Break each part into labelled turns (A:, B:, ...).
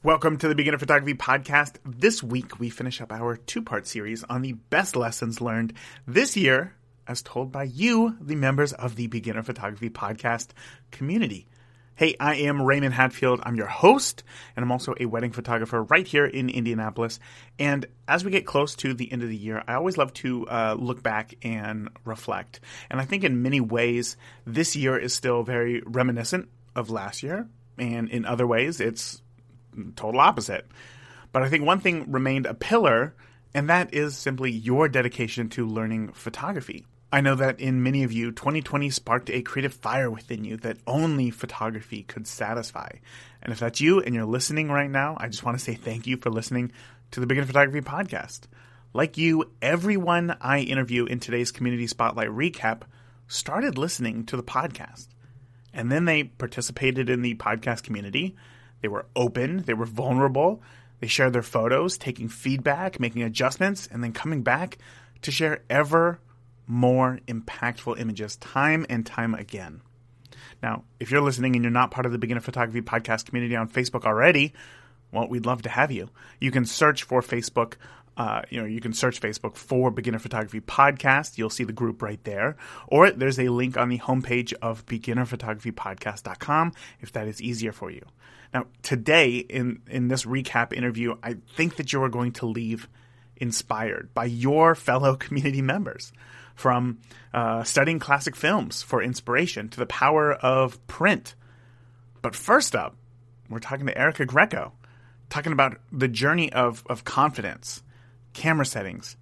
A: Welcome to the Beginner Photography Podcast. This week, we finish up our two-part series on the best lessons learned this year, as told by you, the members of the Beginner Photography Podcast community. Hey, I am Raymond Hatfield. I'm your host, and I'm also a wedding photographer right here in Indianapolis. And as we get close to the end of the year, I always love to look back and reflect. And I think in many ways, this year is still very reminiscent of last year. And in other ways, it's total opposite. But I think one thing remained a pillar, and that is simply your dedication to learning photography. I know that in many of you, 2020 sparked a creative fire within you that only photography could satisfy. And if that's you and you're listening right now, I just want to say thank you for listening to the Beginner Photography Podcast. Like you, everyone I interview in today's Community Spotlight recap started listening to the podcast. And then they participated in the podcast community. They were open, they were vulnerable, they shared their photos, taking feedback, making adjustments, and then coming back to share ever more impactful images time and time again. Now, if you're listening and you're not part of the Beginner Photography Podcast community on Facebook already, well, we'd love to have you. You can search for Facebook. You can search Facebook for Beginner Photography Podcast. You'll see the group right there. Or there's a link on the homepage of beginnerphotographypodcast.com if that is easier for you. Now, today in this recap interview, I think that you are going to leave inspired by your fellow community members. From studying classic films for inspiration to the power of print. But first up, we're talking to Erica Greco, talking about the journey of confidence, camera settings,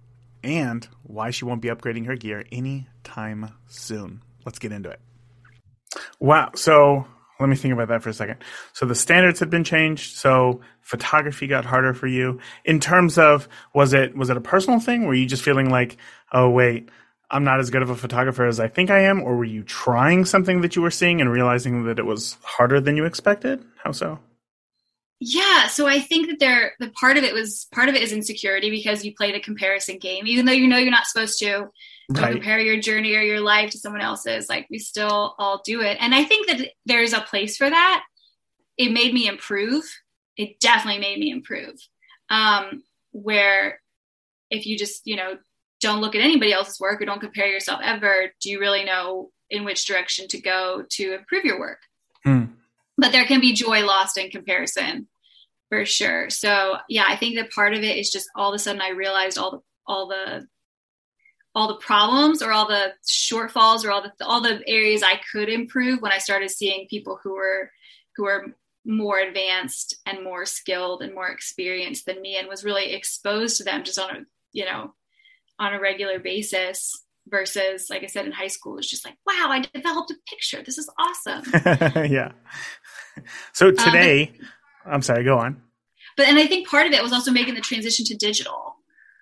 A: and why she won't be upgrading her gear anytime soon. Let's get into it. Wow. So let me think about that for a second. So the standards had been changed. So photography got harder for you. In terms of, was it a personal thing? Were you just feeling like, oh, wait, I'm not as good of a photographer as I think I am? Or were you trying something that you were seeing and realizing that it was harder than you expected? How so?
B: Yeah, so I think that part of it is insecurity because you play the comparison game, even though you know you're not supposed to. Don't compare your journey or your life to someone else's. Like, we still all do it. And I think that there's a place for that. It made me improve. It definitely made me improve. Where if you just, don't look at anybody else's work or don't compare yourself ever, do you really know in which direction to go to improve your work? But there can be joy lost in comparison for sure. So yeah, I think that part of it is just all of a sudden I realized all the problems or all the shortfalls or all the areas I could improve when I started seeing people who were more advanced and more skilled and more experienced than me, and was really exposed to them just on a regular basis. Versus, like I said, in high school, it's just like, wow, I developed a picture. This is awesome.
A: Yeah. So today, I'm sorry, go on.
B: And I think part of it was also making the transition to digital,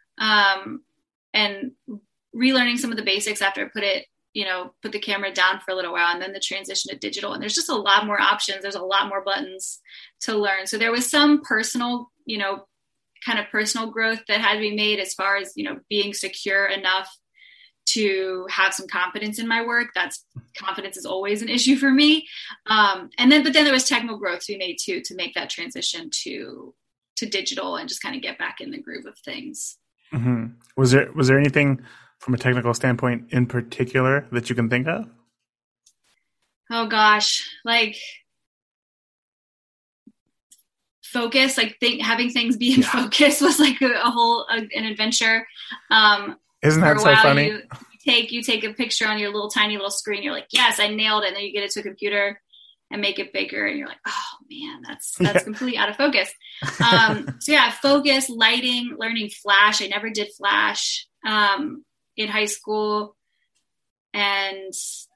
B: and relearning some of the basics after I put the camera down for a little while, and then the transition to digital. And there's just a lot more options. There's a lot more buttons to learn. So there was some personal, kind of personal growth that had to be made as far as, being secure enough to have some confidence in my work. Confidence is always an issue for me. But then there was technical growth to be made too, to make that transition to digital and just kind of get back in the groove of things.
A: Mm-hmm. Was there anything from a technical standpoint in particular that you can think of?
B: Oh gosh, like focus, having things be in focus was like an adventure.
A: Isn't that so funny?
B: You take a picture on your tiny little screen. You're like, yes, I nailed it. And then you get it to a computer and make it bigger. And you're like, oh man, that's completely out of focus. So yeah, focus, lighting, learning Flash. I never did Flash in high school. And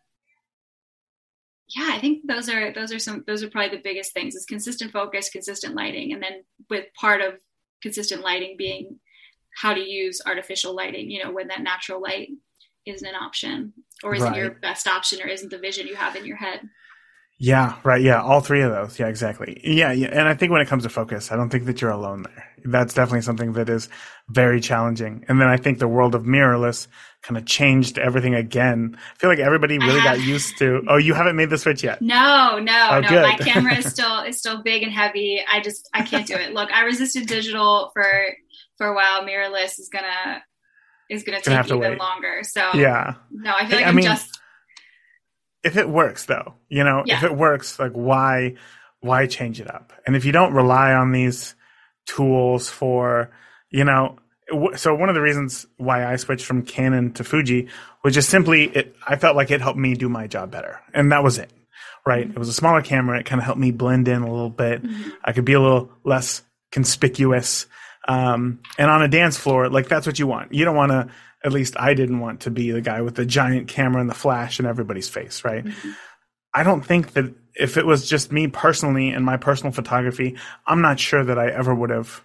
B: yeah, I think those are probably the biggest things, is consistent focus, consistent lighting. And then with part of consistent lighting being how to use artificial lighting, when that natural light isn't an option or isn't your best option or isn't the vision you have in your head.
A: Yeah, right. Yeah, all three of those. Yeah, exactly. Yeah. And I think when it comes to focus, I don't think that you're alone there. That's definitely something that is very challenging. And then I think the world of mirrorless kind of changed everything again. I feel like everybody really got used to, oh, you haven't made the switch yet.
B: No.
A: Good.
B: My camera is still big and heavy. I can't do it. Look, I resisted digital for a while. Mirrorless is gonna take even longer. So
A: yeah.
B: No, I feel like
A: if it works though, if it works, like why change it up? And if you don't rely on these tools for, so one of the reasons why I switched from Canon to Fuji was just simply, I felt like it helped me do my job better. And that was it, right? It was a smaller camera. It kind of helped me blend in a little bit. I could be a little less conspicuous. And on a dance floor, like that's what you want. You don't want to, at least I didn't want to be the guy with the giant camera and the flash in everybody's face, right? I don't think that if it was just me personally and my personal photography, I'm not sure that I ever would have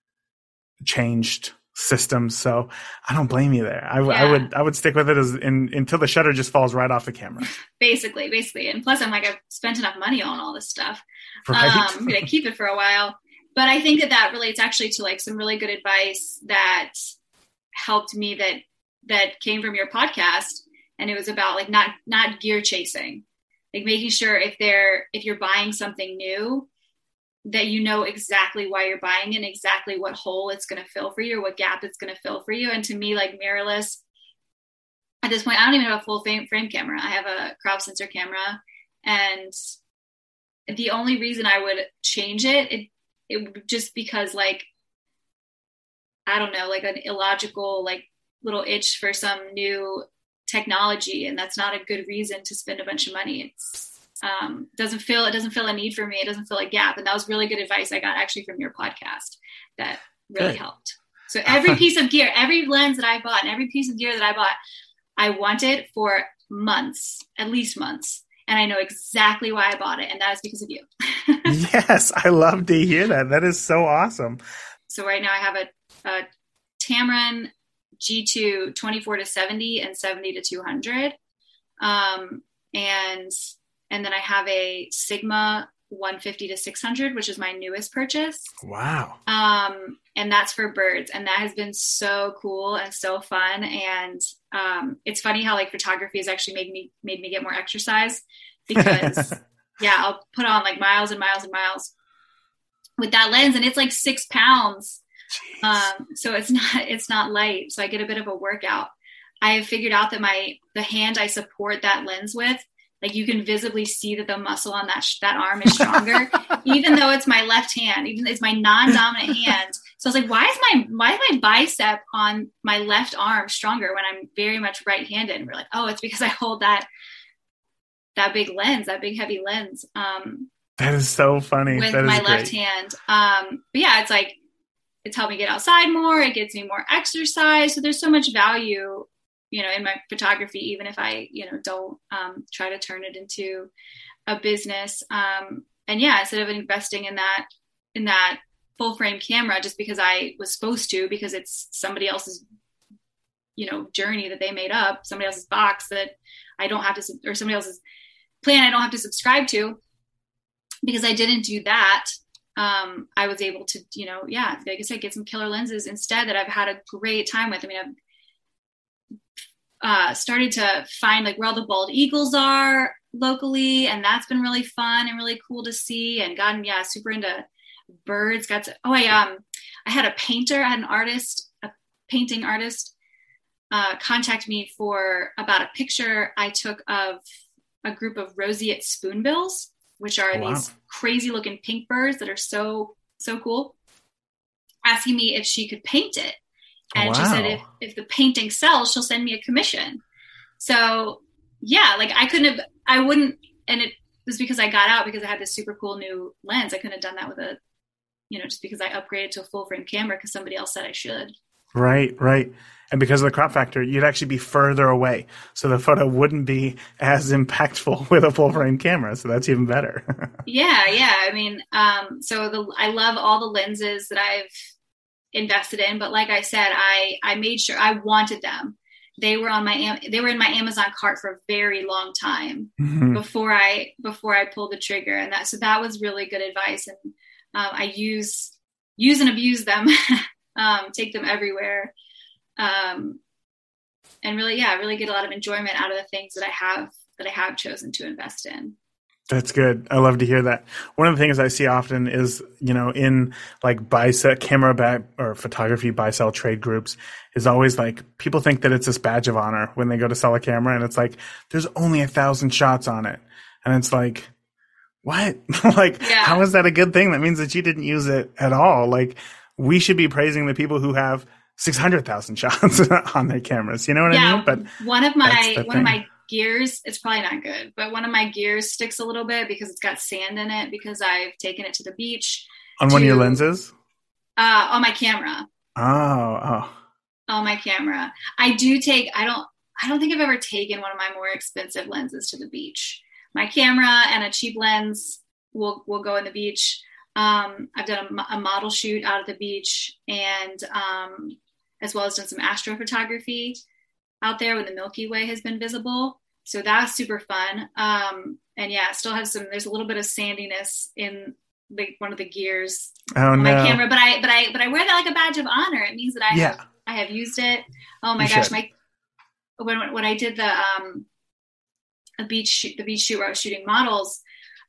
A: changed systems. So I don't blame you there. I would stick with it until the shutter just falls right off the camera.
B: Basically. And plus I'm like, I've spent enough money on all this stuff.
A: Right.
B: I'm going to keep it for a while. But I think that relates actually to like some really good advice that helped me that came from your podcast. And it was about like not gear chasing, like making sure if you're buying something new, that you know exactly why you're buying it and exactly what hole it's going to fill for you or what gap it's going to fill for you. And to me, like mirrorless, at this point, I don't even have a full frame camera. I have a crop sensor camera. And the only reason I would change it just because like, I don't know, like an illogical, like little itch for some new technology. And that's not a good reason to spend a bunch of money. It doesn't fill a need for me. It doesn't fill a gap. And that was really good advice I got actually from your podcast that really helped. So every piece of gear, every lens that I bought and every piece of gear that I bought, I wanted for months, at least months. And I know exactly why I bought it. And that is because of you.
A: Yes. I love to hear that. That is so awesome.
B: So right now I have a Tamron G2 24-70 and 70-200. And then I have a Sigma 150-600, which is my newest purchase.
A: Wow.
B: And that's for birds. And that has been so cool and so fun. And it's funny how like photography has actually made me get more exercise because I'll put on like miles and miles and miles with that lens. And it's like 6 pounds. So it's not light. So I get a bit of a workout. I have figured out that the hand I support that lens with, like you can visibly see that the muscle on that arm is stronger, even though it's my left hand, even it's my non-dominant hand. So I was like, why is my bicep on my left arm stronger when I'm very much right-handed? And we're like, oh, it's because I hold that big lens, that big heavy lens.
A: That is so funny.
B: With
A: that is
B: my
A: great.
B: left hand. But yeah, it's like, it's helped me get outside more. It gets me more exercise. So there's so much value, in my photography, even if I, don't try to turn it into a business. And yeah, instead of investing in that full frame camera, just because I was supposed to, because it's somebody else's, journey that they made up, somebody else's box that I don't have to, or somebody else's plan I don't have to subscribe to, because I didn't do that. I was able to, like I said, get some killer lenses instead that I've had a great time with. I mean, I've started to find like where all the bald eagles are locally, and that's been really fun and really cool to see, and gotten super into birds. I had a painter, a painting artist contact me for about a picture I took of a group of roseate spoonbills, which are these crazy looking pink birds that are so cool, asking me if she could paint it. And she said, if the painting sells, she'll send me a commission. So yeah, like I wouldn't, and it was because I got out because I had this super cool new lens. I couldn't have done that with just because I upgraded to a full frame camera because somebody else said I should. Right.
A: And because of the crop factor, you'd actually be further away. So the photo wouldn't be as impactful with a full frame camera. So that's even better.
B: Yeah. I mean, I love all the lenses that I've invested in, but like I said, I made sure I wanted them. They were in my Amazon cart for a very long time before I pulled the trigger. And that was really good advice. And I use use and abuse them, take them everywhere. And really get a lot of enjoyment out of the things that I have chosen to invest in.
A: That's good. I love to hear that. One of the things I see often is, in like camera or photography buy-sell trade groups is always like people think that it's this badge of honor when they go to sell a camera, and it's like there's only 1,000 shots on it, and it's like, what? How is that a good thing? That means that you didn't use it at all. Like, we should be praising the people who have 600,000 shots on their cameras. You know what I mean? But one of
B: my gears, it's probably not good, but one of my gears sticks a little bit because it's got sand in it because I've taken it to the beach.
A: On one of your lenses?
B: On my camera.
A: Oh.
B: On my camera. I don't think I've ever taken one of my more expensive lenses to the beach. My camera and a cheap lens will go in the beach. I've done a model shoot out at the beach, and as well as done some astrophotography out there when the Milky Way has been visible. So that's super fun. And yeah, still have there's a little bit of sandiness in one of the gears on my camera, but I wear that like a badge of honor. It means that I have used it. Oh my gosh. When I did the beach shoot where I was shooting models,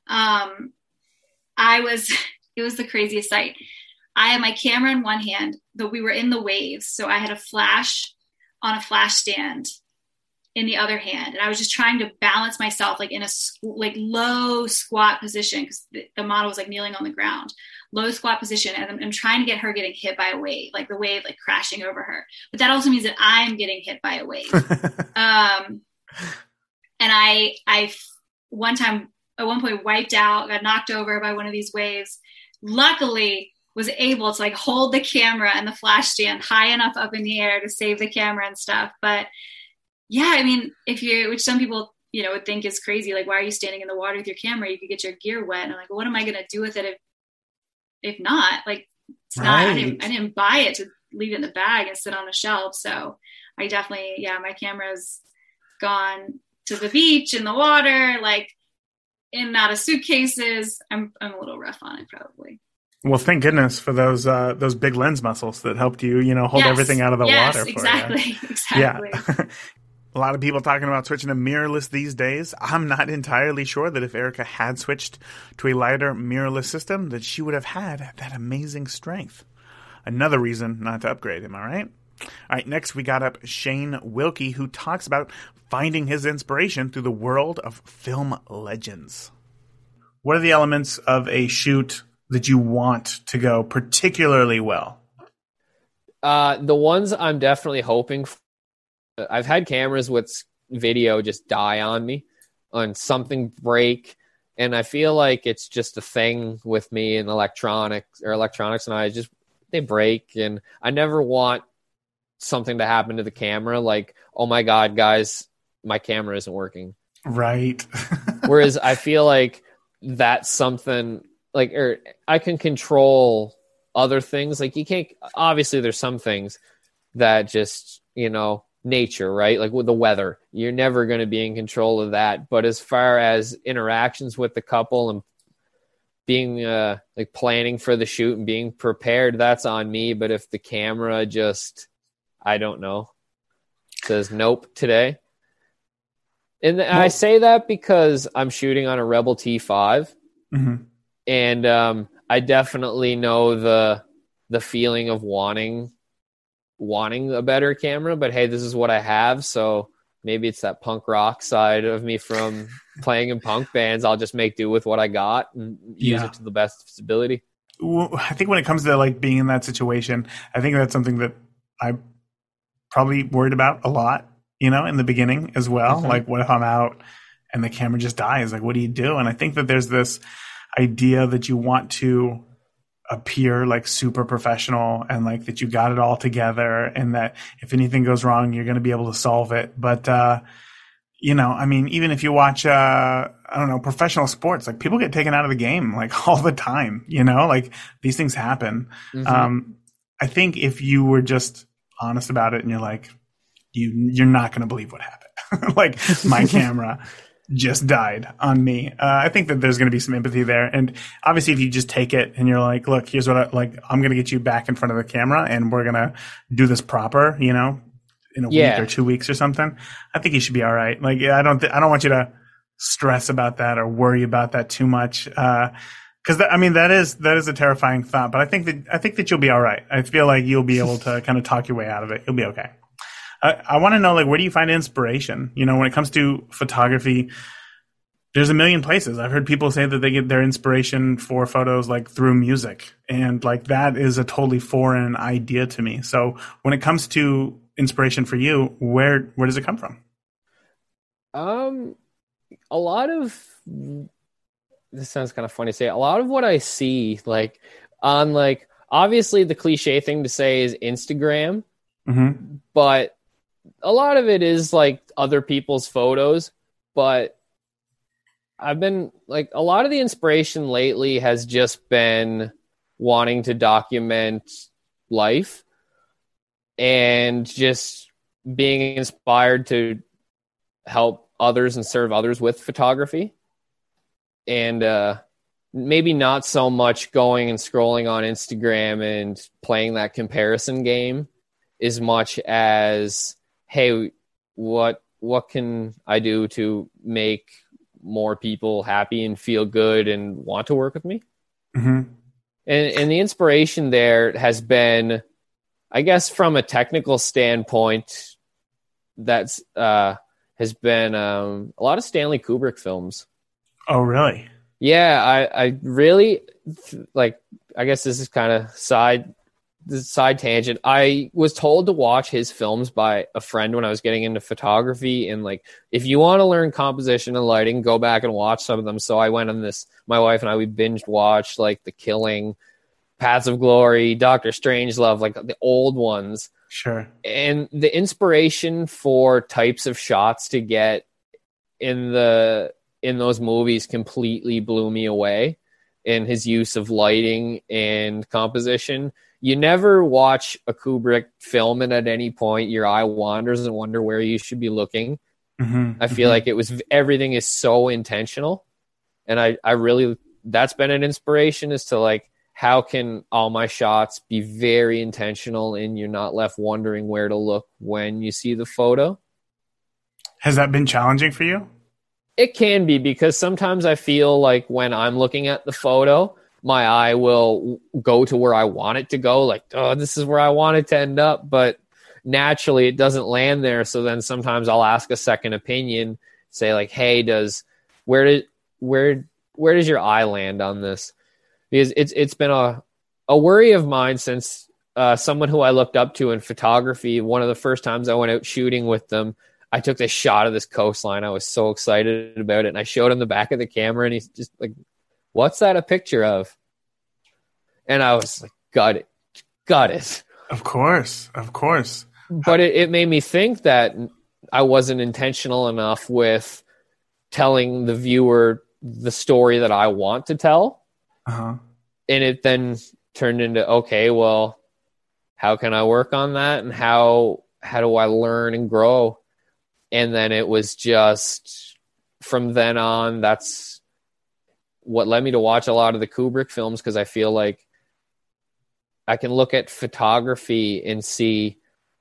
B: it was the craziest sight. I had my camera in one hand, but we were in the waves. So I had a flash on a flash stand in the other hand. And I was just trying to balance myself like in a low squat position because the model was like kneeling on the ground, low squat position. And I'm trying to get her getting hit by a wave, like the wave like crashing over her. But that also means that I'm getting hit by a wave. And I at one point wiped out, got knocked over by one of these waves. Luckily, was able to like hold the camera and the flash stand high enough up in the air to save the camera and stuff. But yeah, I mean, which some people, would think is crazy. Like, why are you standing in the water with your camera? You could get your gear wet. And I'm like, well, what am I going to do with it if not? Like, it's not, I didn't buy it to leave it in the bag and sit on a shelf. So I definitely, my camera's gone to the beach in the water, like in and out of suitcases. I'm a little rough on it probably.
A: Well, thank goodness for those big lens muscles that helped you, hold everything out of the water.
B: Exactly.
A: Yeah. A lot of people talking about switching to mirrorless these days. I'm not entirely sure that if Erica had switched to a lighter mirrorless system, that she would have had that amazing strength. Another reason not to upgrade, am I right? All right, next we got up Shane Wilkie, who talks about finding his inspiration through the world of film legends. What are the elements of a shoot that you want to go particularly well?
C: The ones I'm definitely hoping for, I've had cameras with video just die on me, on something break, and I feel like it's just a thing with me in electronics, and they break, and I never want something to happen to the camera, like, oh my God, guys, my camera isn't working.
A: Right.
C: Whereas I feel like that's something like, or I can control other things. Like you can't, obviously there's some things that just, nature, right? Like with the weather, you're never going to be in control of that. But as far as interactions with the couple and being like planning for the shoot and being prepared, that's on me. But if the camera just, I don't know, says nope today. And I say that because I'm shooting on a Rebel T5.
A: Mm-hmm.
C: And I definitely know the feeling of wanting a better camera, but hey, this is what I have. So maybe it's that punk rock side of me from playing in punk bands. I'll just make do with what I got and use it to the best of its ability.
A: I think when it comes to like being in that situation, I think that's something that I probably worried about a lot, in the beginning as well. Mm-hmm. Like, what if I'm out and the camera just dies? Like, what do you do? And I think that there's this idea that you want to appear like super professional and like that you got it all together and that if anything goes wrong, you're going to be able to solve it. But, even if you watch, professional sports, like people get taken out of the game like all the time, like these things happen. Mm-hmm. I think if you were just honest about it and you're like, you're not going to believe what happened. Like my camera just died on me. I think that there's going to be some empathy there. And obviously if you just take it and you're like, look, here's what I'm going to get you back in front of the camera and we're going to do this proper, in a week or 2 weeks or something. I think you should be all right. Like, I don't want you to stress about that or worry about that too much. Cause that is a terrifying thought, but I think that you'll be all right. I feel like you'll be able to kind of talk your way out of it. You'll be okay. I want to know, like, where do you find inspiration? When it comes to photography, there's a million places. I've heard people say that they get their inspiration for photos like through music, and like that is a totally foreign idea to me. So when it comes to inspiration for you, where does it come from?
C: A lot of this sounds kind of funny to say. A lot of what I see, like on like obviously the cliche thing to say is Instagram, but a lot of it is like other people's photos. But I've been like, a lot of the inspiration lately has just been wanting to document life and just being inspired to help others and serve others with photography. And maybe not so much going and scrolling on Instagram and playing that comparison game as much as, hey, what can I do to make more people happy and feel good and want to work with me? And the inspiration there has been, I guess, from a technical standpoint, that's has been a lot of Stanley Kubrick films.
A: Oh, really?
C: Yeah, I really like. I guess this is kind of side tangent. I was told to watch his films by a friend when I was getting into photography, and like, if you want to learn composition and lighting, go back and watch some of them. So I went on this. My wife and I, we binge watched like The Killing, Paths of Glory, Doctor Strangelove, like the old ones.
A: Sure.
C: And the inspiration for types of shots to get in those movies completely blew me away in his use of lighting and composition. You never watch a Kubrick film and at any point your eye wanders and wonder where you should be looking. I feel like everything is so intentional. And I really, that's been an inspiration, as to like, how can all my shots be very intentional and you're not left wondering where to look when you see the photo?
A: Has that been challenging for you?
C: It can be, because sometimes I feel like when I'm looking at the photo, my eye will go to where I want it to go. Like, oh, this is where I want it to end up. But naturally it doesn't land there. So then sometimes I'll ask a second opinion, say like, hey, where does your eye land on this? Because it's been a worry of mine since someone who I looked up to in photography, one of the first times I went out shooting with them, I took this shot of this coastline. I was so excited about it. And I showed him the back of the camera and he's just like, what's that a picture of? And I was like, got it.
A: Of course.
C: But it made me think that I wasn't intentional enough with telling the viewer the story that I want to tell. And it then turned into, okay, well, how can I work on that? And how do I learn and grow? And then it was just from then on, that's what led me to watch a lot of the Kubrick films, because I feel like I can look at photography and see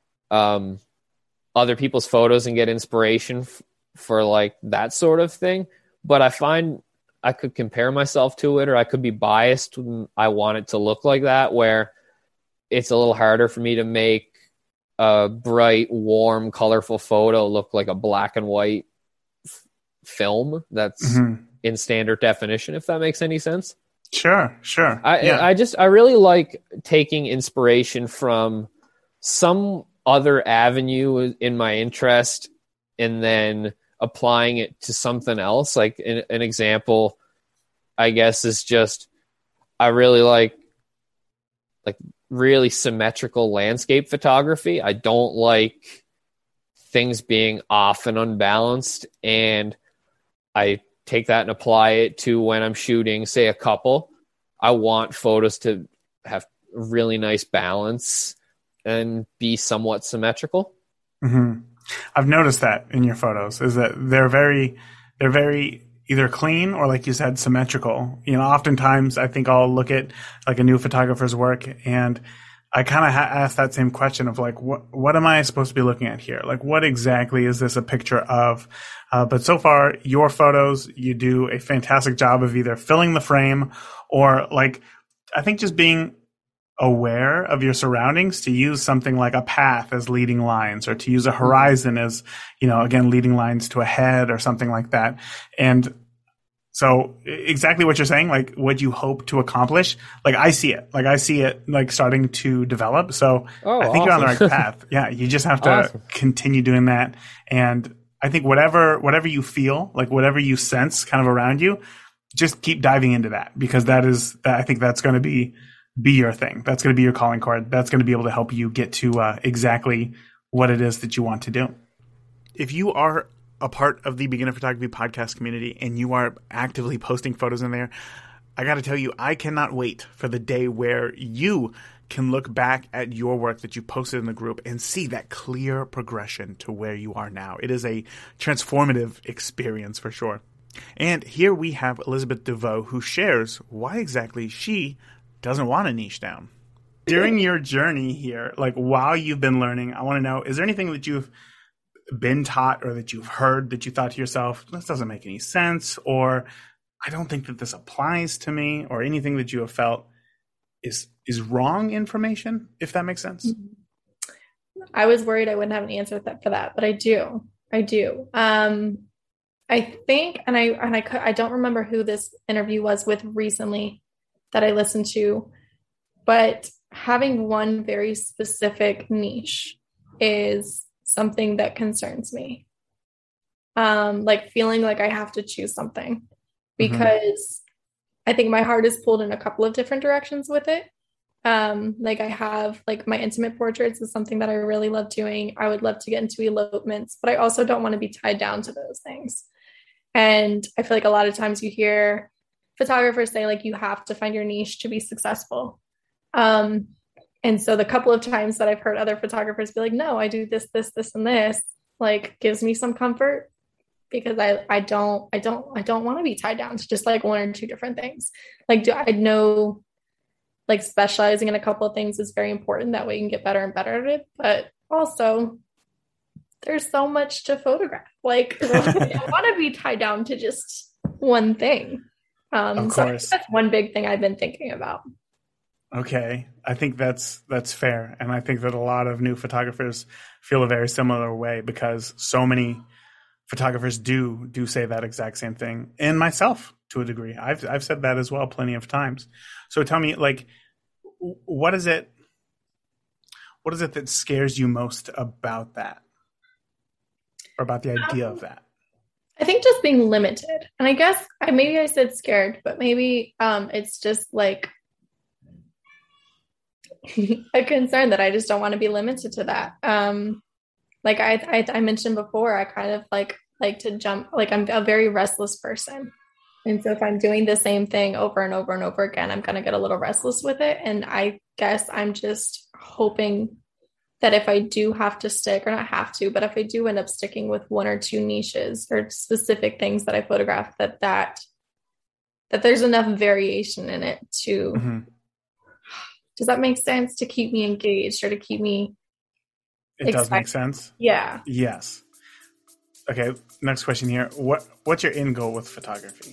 C: other people's photos and get inspiration for like that sort of thing. But I find I could compare myself to it, or I could be biased when I want it to look like that, where it's a little harder for me to make a bright, warm, colorful photo look like a black and white film that's in standard definition, if that makes any sense.
A: Sure.
C: I really like taking inspiration from some other avenue in my interest and then applying it to something else. Like an example, I guess, is just, I really like really symmetrical landscape photography. I don't like things being off and unbalanced. And I take that and apply it to when I'm shooting, say, a couple. I want photos to have really nice balance and be somewhat symmetrical.
A: I've noticed that in your photos, is that they're very they're very either clean or, like you said, symmetrical. Oftentimes I think I'll look at like a new photographer's work and I kind of ask that same question of like, what am I supposed to be looking at here? Like, what exactly is this a picture of? But so far, your photos, you do a fantastic job of either filling the frame or, like, I think just being aware of your surroundings, to use something like a path as leading lines, or to use a horizon as, again, leading lines to a head or something like that. And so exactly what you're saying, like what you hope to accomplish, like I see it like starting to develop. So I think you're on the right path. Yeah. You just have to continue doing that. And I think whatever you feel, like whatever you sense kind of around you, just keep diving into that, because I think that's going to be your thing. That's going to be your calling card. That's going to be able to help you get to exactly what it is that you want to do. If you are a part of the Beginner Photography Podcast community and you are actively posting photos in there, I got to tell you, I cannot wait for the day where you can look back at your work that you posted in the group and see that clear progression to where you are now. It is a transformative experience for sure. And here we have Elizabeth DeVoe, who shares why exactly she doesn't want to niche down. During your journey here, like while you've been learning, I want to know, is there anything that you've been taught or that you've heard that you thought to yourself, this doesn't make any sense, or I don't think that this applies to me, or anything that you have felt is wrong information, if that makes sense?
D: I was worried I wouldn't have an answer for that, but I do. I think, and I don't remember who this interview was with recently that I listened to, but having one very specific niche is something that concerns me. Like feeling like I have to choose something, because I think my heart is pulled in a couple of different directions with it. Like I have like my intimate portraits is something that I really love doing. I would love to get into elopements, but I also don't want to be tied down to those things. And I feel like a lot of times you hear photographers say like, you have to find your niche to be successful. And so the couple of times that I've heard other photographers be like, no, I do this, and this, like gives me some comfort, because I don't want to be tied down to just like one or two different things. Like, I know like specializing in a couple of things is very important. That way you can get better and better at it. But also there's so much to photograph. Like I don't want to be tied down to just one thing. Of course. So that's one big thing I've been thinking about.
A: Okay. I think that's fair. And I think that a lot of new photographers feel a very similar way, because so many photographers do say that exact same thing. And myself, to a degree, I've said that as well plenty of times. So tell me, like, what is it that scares you most about that? Or about the idea of that?
D: I think just being limited. And I guess maybe I said scared, but maybe it's just like a concern that I just don't want to be limited to that. Like I mentioned before, I kind of like to jump, like I'm a very restless person. And so if I'm doing the same thing over and over and over again, I'm going to get a little restless with it. And I guess I'm just hoping that if I do have to stick, or not have to, but if I do end up sticking with one or two niches or specific things that I photograph, that there's enough variation in it to, does that make sense? To keep me engaged, or to keep me.
A: It does make sense.
D: Yeah.
A: Yes. Okay. Next question here. What's your end goal with photography?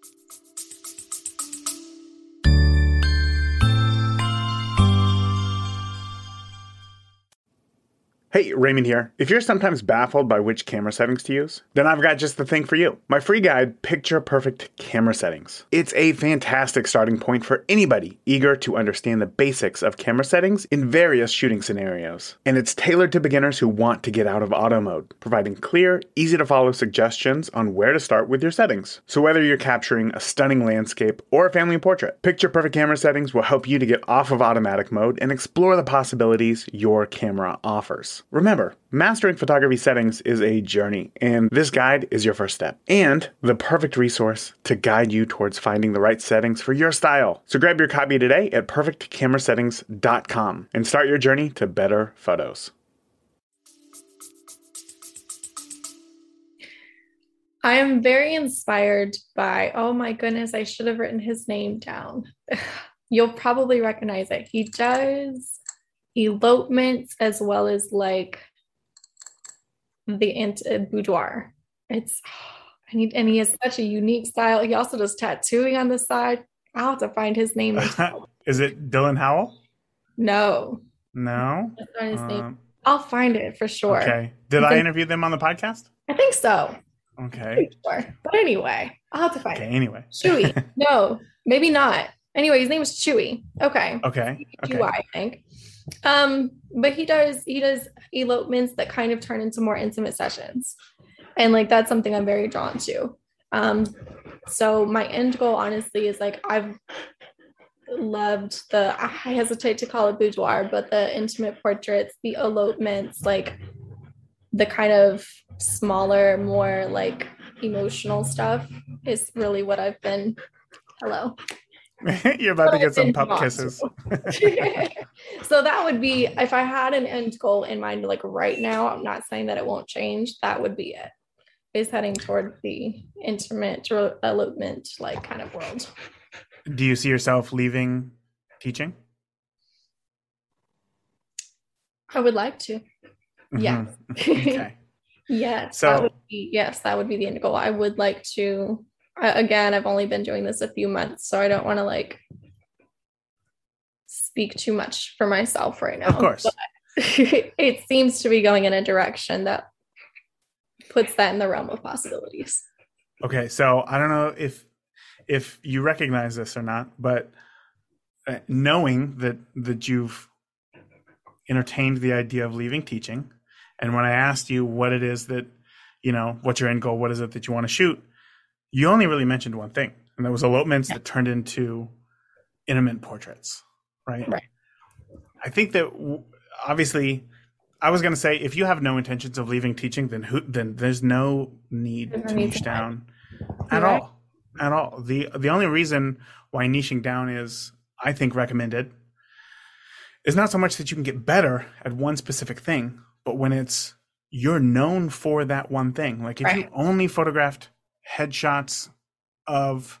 A: Hey, Raymond here. If you're sometimes baffled by which camera settings to use, then I've got just the thing for you. My free guide, Picture Perfect Camera Settings. It's a fantastic starting point for anybody eager to understand the basics of camera settings in various shooting scenarios. And it's tailored to beginners who want to get out of auto mode, providing clear, easy to follow suggestions on where to start with your settings. So whether you're capturing a stunning landscape or a family portrait, Picture Perfect Camera Settings will help you to get off of automatic mode and explore the possibilities your camera offers. Remember, mastering photography settings is a journey, and this guide is your first step, and the perfect resource to guide you towards finding the right settings for your style. So grab your copy today at perfectcamerasettings.com and start your journey to better photos.
D: I am very inspired by, oh my goodness, I should have written his name down. You'll probably recognize it. He does elopements as well as like the boudoir. And he has such a unique style. He also does tattooing on the side. I'll have to find his name.
A: Is it Dylan Howell?
D: No.
A: No?
D: That's not his name. I'll find it for sure.
A: Okay. Did I interview them on the podcast?
D: I think so.
A: Okay.
D: Sure. But anyway, I'll have to find it.
A: Anyway.
D: Chewy. No, maybe not. Anyway, his name is Chewy. Okay.
A: Okay.
D: I think. But he does elopements that kind of turn into more intimate sessions. And like that's something I'm very drawn to. So my end goal honestly is like I've loved I hesitate to call it boudoir, but the intimate portraits, the elopements, like the kind of smaller, more like emotional stuff is really what I've been. Hello.
A: You're about to get some pup kisses.
D: So that would be, if I had an end goal in mind, like right now, I'm not saying that it won't change. That would be it. Is heading toward the intimate elopement, like kind of world.
A: Do you see yourself leaving teaching?
D: I would like to.
A: Mm-hmm.
D: Yes.
A: Okay.
D: Yes.
A: So
D: that would be the end goal. I would like to. Again, I've only been doing this a few months, so I don't want to like speak too much for myself right now.
A: Of course.
D: It seems to be going in a direction that puts that in the realm of possibilities.
A: Okay, so I don't know if you recognize this or not, but knowing that you've entertained the idea of leaving teaching, and when I asked you what it is that, what's your end goal, what is it that you want to shoot, you only really mentioned one thing, and that was elopements that turned into intimate portraits, right?
D: Right.
A: I think that obviously, I was going to say, if you have no intentions of leaving teaching, then there's no need to niche down at all. The only reason why niching down is, I think, recommended is not so much that you can get better at one specific thing, but when you're known for that one thing. Like if you only photographed headshots of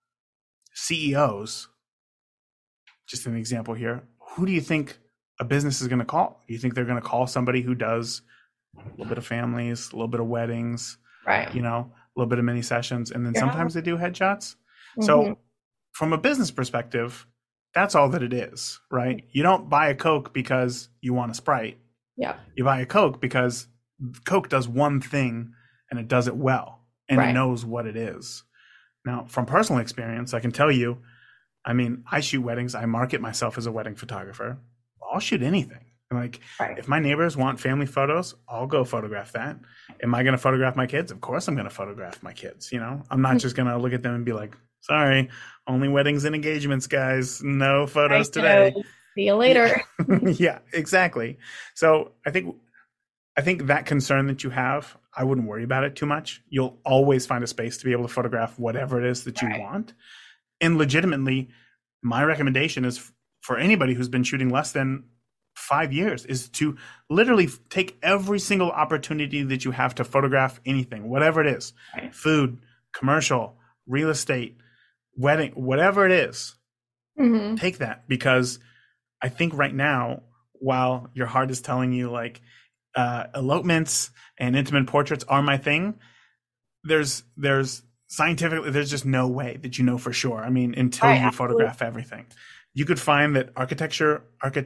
A: CEOs, just an example here, who do you think a business is going to call? Do you think they're going to call somebody who does a little bit of families, a little bit of weddings,
D: right?
A: A little bit of mini sessions, and then sometimes they do headshots.
D: Mm-hmm.
A: So from a business perspective, that's all that it is, right? You don't buy a Coke because you want a Sprite.
D: Yeah.
A: You buy a Coke because Coke does one thing and it does it well, and it knows what it is. Now, from personal experience, I can tell you, I shoot weddings. I market myself as a wedding photographer. I'll shoot anything. If my neighbors want family photos, I'll go photograph that. Am I going to photograph my kids? Of course I'm going to photograph my kids. I'm not just going to look at them and be like, sorry, only weddings and engagements, guys. No photos today.
D: See you later.
A: Yeah, exactly. So I think that concern that you have, I wouldn't worry about it too much. You'll always find a space to be able to photograph whatever it is that you want. And legitimately, my recommendation is for anybody who's been shooting less than 5 years is to literally take every single opportunity that you have to photograph anything, whatever it is, food, commercial, real estate, wedding, whatever it is, take that. Because I think right now, while your heart is telling you like elopements and intimate portraits are my thing, there's scientifically, there's just no way that you know for sure. Until you photograph everything. You could find that architecture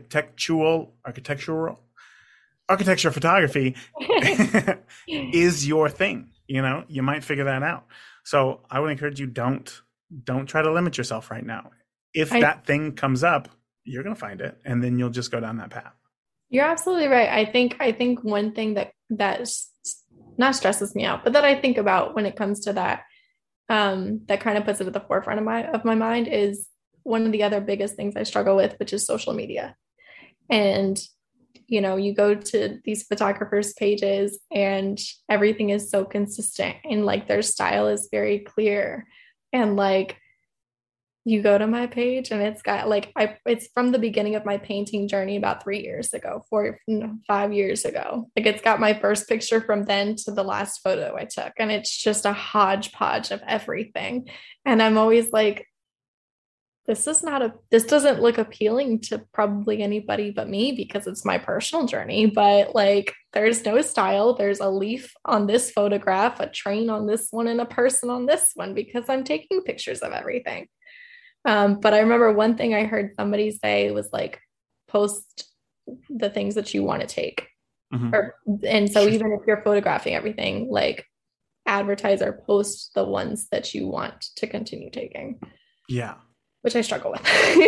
A: photography is your thing. You might figure that out. So I would encourage you, don't try to limit yourself right now. If that thing comes up, you're going to find it, and then you'll just go down that path.
D: You're absolutely right. I think one thing that not stresses me out, but that I think about when it comes to that, that kind of puts it at the forefront of my mind is one of the other biggest things I struggle with, which is social media. And, you go to these photographers' pages and everything is so consistent and like their style is very clear. And like, you go to my page and it's got like it's from the beginning of my painting journey about 3 years ago, 5 years ago. Like it's got my first picture from then to the last photo I took, and it's just a hodgepodge of everything. And I'm always like, this doesn't look appealing to probably anybody but me because it's my personal journey. But like, there's no style. There's a leaf on this photograph, a train on this one, and a person on this one because I'm taking pictures of everything. But I remember one thing I heard somebody say was like, post the things that you want to take. And so even if you're photographing everything, like advertise or post the ones that you want to continue taking.
A: Yeah.
D: Which I struggle with.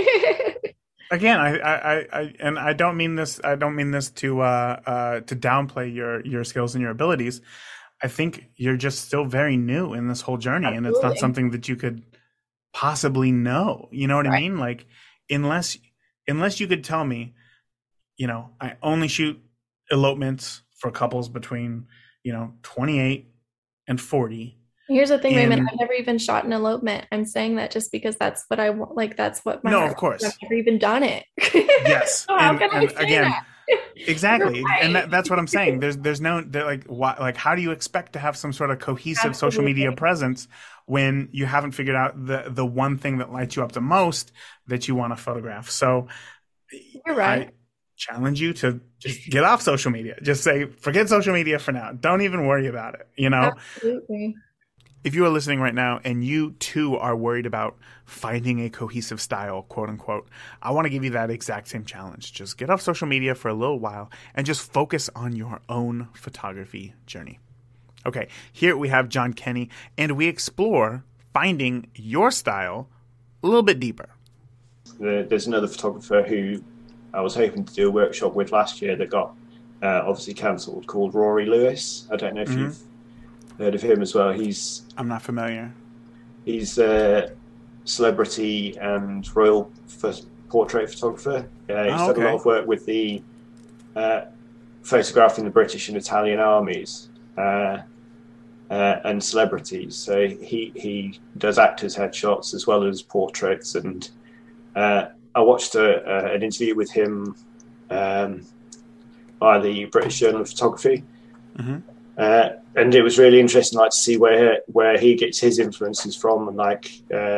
A: Again, I don't mean this to downplay your skills and your abilities. I think you're just still very new in this whole journey. Absolutely. And it's not something that you could possibly know. You know what I mean? Like unless you could tell me, you know, I only shoot elopements for couples between, you know, 28 and 40.
D: Here's the thing, Raymond, I've never even shot an elopement. I'm saying that just because that's what I want. Like, that's what my
A: of course.
D: I've never even done it.
A: Yes.
D: So how can I say again, that?
A: Exactly. Right. And that's what I'm saying. There's no, how do you expect to have some sort of cohesive social media presence when you haven't figured out the one thing that lights you up the most that you want to photograph? So
D: you're right.
A: I challenge you to just get off social media. Just say, forget social media for now. Don't even worry about it. You know?
D: Absolutely.
A: If you are listening right now and you too are worried about finding a cohesive style, quote unquote, I want to give you that exact same challenge. Just get off social media for a little while and just focus on your own photography journey. Okay, here we have John Kenny, and we explore finding your style a little bit deeper.
E: There's another photographer who I was hoping to do a workshop with last year that got obviously cancelled, called Rory Lewis. I don't know if you've heard of him as well.
A: I'm not familiar.
E: He's a celebrity and royal portrait photographer. He's done a lot of work with the photographing the British and Italian armies and celebrities. So he does actors' headshots as well as portraits. And I watched an interview with him by the British Journal of Photography. And it was really interesting, like, to see where he gets his influences from, and like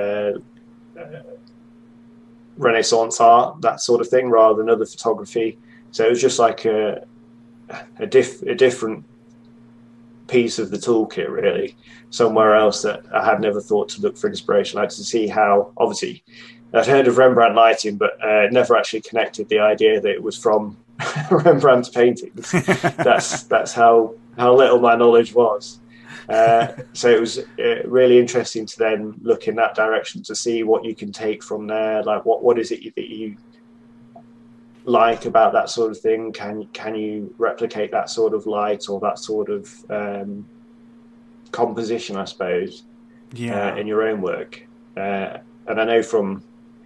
E: Renaissance art, that sort of thing, rather than other photography. So it was just like a different piece of the toolkit, really, somewhere else that I had never thought to look for inspiration. Like to see how, obviously, I'd heard of Rembrandt lighting, but never actually connected the idea that it was from Rembrandt's paintings. That's how little my knowledge was. So it was really interesting to then look in that direction to see what you can take from there. Like what is it that you like about that sort of thing? Can you replicate that sort of light or that sort of composition, I suppose, in your own work? And I know from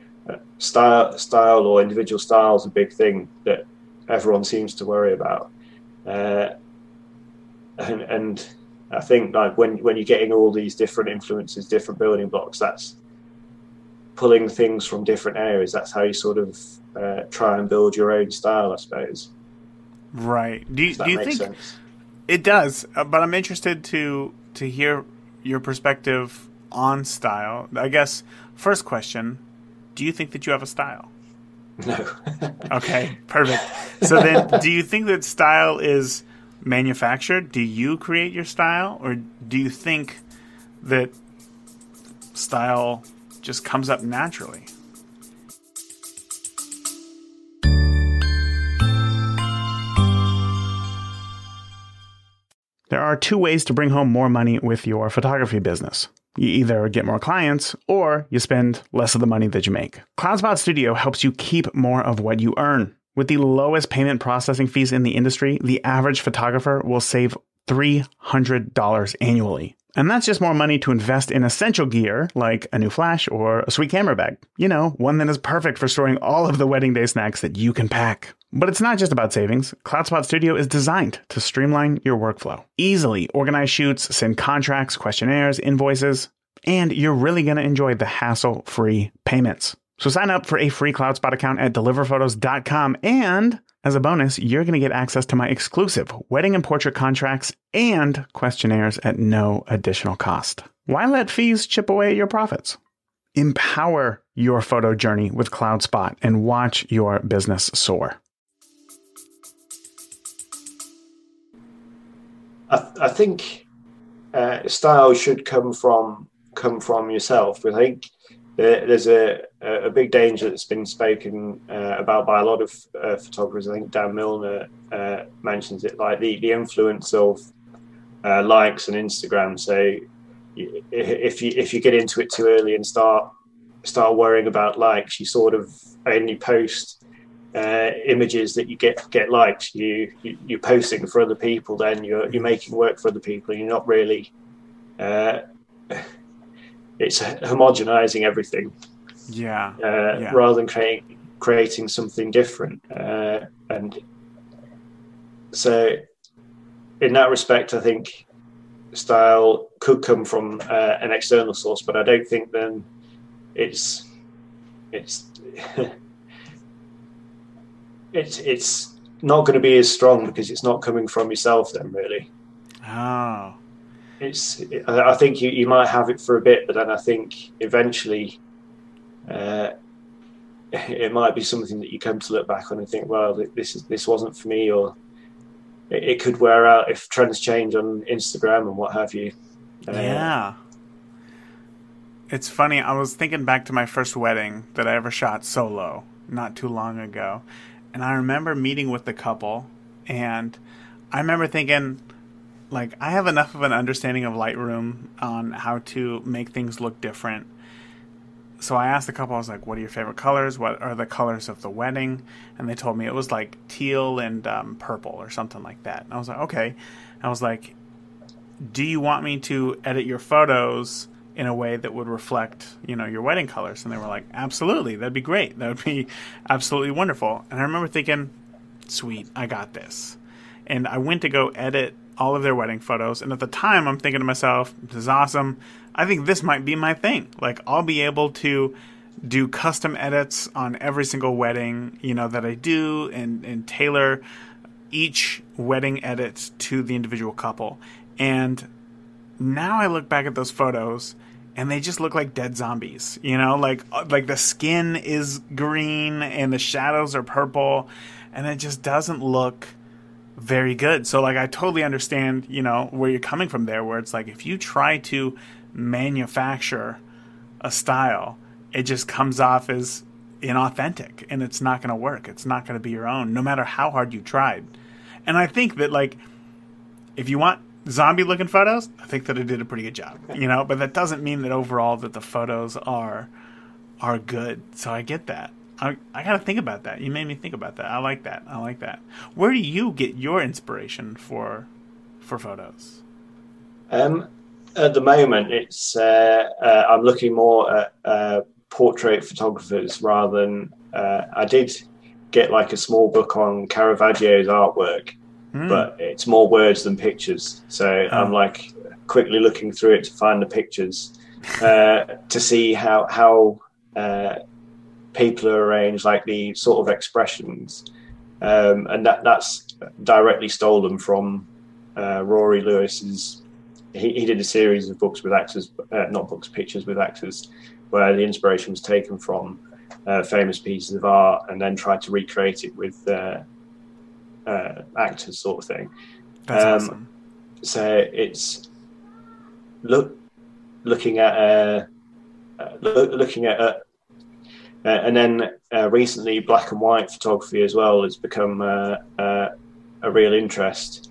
E: style or individual style is a big thing that everyone seems to worry about. And I think, like, when you're getting all these different influences, different building blocks, that's pulling things from different areas. That's how you sort of try and build your own style, I suppose.
A: Right. Do you think
E: sense?
A: It does? But I'm interested to hear your perspective on style. I guess first question: do you think that you have a style?
E: No.
A: Okay, perfect. So then, do you think that style is manufactured? Do you create your style, or do you think that style just comes up naturally? There are two ways to bring home more money with your photography business. You either get more clients or you spend less of the money that you make. CloudSpot Studio helps you keep more of what you earn. With the lowest payment processing fees in the industry, the average photographer will save $300 annually. And that's just more money to invest in essential gear like a new flash or a sweet camera bag. You know, one that is perfect for storing all of the wedding day snacks that you can pack. But it's not just about savings. CloudSpot Studio is designed to streamline your workflow. Easily organize shoots, send contracts, questionnaires, invoices, and you're really going to enjoy the hassle-free payments. So sign up for a free CloudSpot account at deliverphotos.com, and as a bonus, you're going to get access to my exclusive wedding and portrait contracts and questionnaires at no additional cost. Why let fees chip away at your profits? Empower your photo journey with CloudSpot and watch your business soar.
E: I think style should come from yourself. But I think there's a big danger that's been spoken about by a lot of photographers. I think Dan Milner mentions it, like the influence of likes and Instagram. So if you get into it too early and start worrying about likes, you sort of only post images that you get likes. You're posting for other people, then you're making work for other people. You're not really. It's homogenizing everything.
A: Yeah.
E: Rather than creating something different. And so, in that respect, I think style could come from an external source, but I don't think then it's it's not going to be as strong because it's not coming from yourself then, really.
A: Oh.
E: I think you might have it for a bit, but then I think eventually it might be something that you come to look back on and think, well, this wasn't for me, or it could wear out if trends change on Instagram and what have you.
A: Yeah. It's funny. I was thinking back to my first wedding that I ever shot solo not too long ago. And I remember meeting with the couple, and I remember thinking, like, I have enough of an understanding of Lightroom on how to make things look different. So I asked the couple, I was like, what are your favorite colors? What are the colors of the wedding? And they told me it was like teal and purple or something like that. And I was like, okay. I was like, do you want me to edit your photos in a way that would reflect, your wedding colors? And they were like, absolutely. That'd be great. That would be absolutely wonderful. And I remember thinking, sweet, I got this. And I went to go edit all of their wedding photos. And at the time, I'm thinking to myself, this is awesome. I think this might be my thing. Like, I'll be able to do custom edits on every single wedding, that I do, and tailor each wedding edit to the individual couple. And now I look back at those photos, and they just look like dead zombies, like the skin is green and the shadows are purple, and it just doesn't look very good. So, like, I totally understand, where you're coming from there, where it's like, if you try to manufacture a style, it just comes off as inauthentic, and it's not going to work. It's not going to be your own, no matter how hard you tried. And I think that, like, if you want zombie-looking photos, I think that I did a pretty good job, but that doesn't mean that overall that the photos are good. So I get that. I got to think about that. You made me think about that. I like that. Where do you get your inspiration for photos?
E: At the moment, it's I'm looking more at portrait photographers rather than I did get like a small book on Caravaggio's artwork, but it's more words than pictures. So I'm like quickly looking through it to find the pictures to see how people are arranged, like the sort of expressions, and that's directly stolen from Rory Lewis's. He did a series of books with actors, pictures with actors, where the inspiration was taken from famous pieces of art and then tried to recreate it with actors, sort of thing.
A: That's awesome.
E: So it's looking at and then recently black and white photography as well has become a real interest.